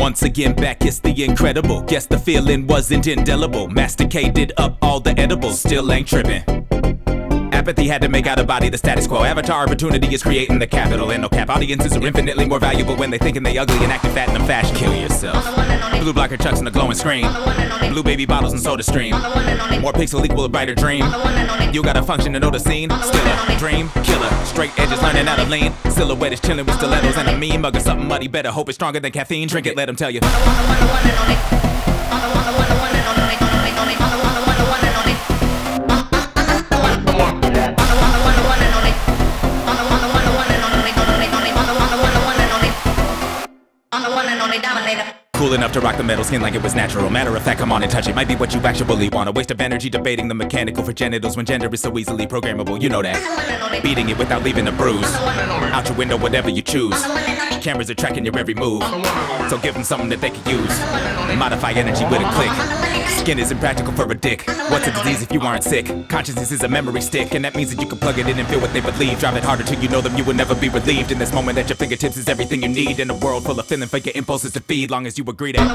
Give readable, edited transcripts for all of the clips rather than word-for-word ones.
Once again back, it's the incredible. Guess the feeling wasn't indelible. Masticated up all the edibles, still ain't tripping. Apathy had to make out a body the status quo. Avatar opportunity is creating the capital. And no cap, audiences are infinitely more valuable when they thinking they ugly and acting fat in them fashion. Kill yourself. Blue blocker chucks and a glowing screen. Blue baby bottles and soda stream. More pixel equal a brighter dream. You gotta function to know the scene. Still a dream killer. Straight edges learning how to lean. Silhouette is chilling with stilettos and a meme. Mug or something muddy, better hope it's stronger than caffeine. Drink it, let them tell you. Cool enough to rock the metal skin like it was natural. Matter of fact, come on and touch it. Might be what you actually want. A waste of energy debating the mechanical for genitals when gender is so easily programmable. You know that. Beating it without leaving a bruise. Out your window, whatever you choose. Cameras are tracking your every move. So give them something that they can use. Modify energy with a click. Skin is impractical for a dick. What's a disease if you aren't sick? Consciousness is a memory stick, and that means that you can plug it in and feel what they believe. Drive it harder till you know them, you will never be relieved. In this moment at your fingertips is everything you need. In a world full of feeling for your impulses to feed. Long as you agree that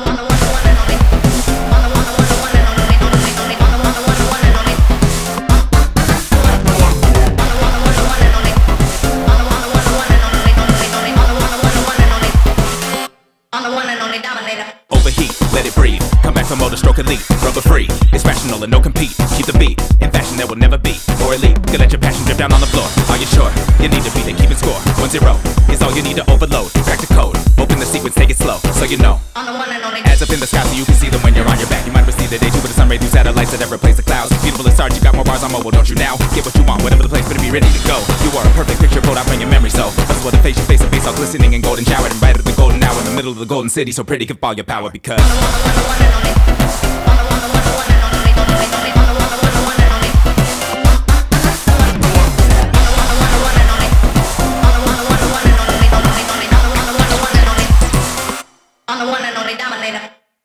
overheat, let it breathe. Come back from motor stroke elite. Rubber free, it's rational and no compete. Keep the beat, in fashion there will never be more elite. You let your passion drip down on the floor. Are you sure? You need to beat and keep it score. 1-0 is all you need to overload. Back to code, open the sequence, take it slow. So you know, as up in the sky so you can see them when you're on your back. You might receive the day two with the sun ray through satellites that ever replace the clouds. Beautiful as stars, you got more bars on mobile, don't you now? Get what you want, whatever the place, better be ready to go. You are a perfect picture, pulled out from your memory, so that's what the face, your face, a face all glistening and golden showered and bright at the golden hour in the middle of the golden city. So pretty, give all your power because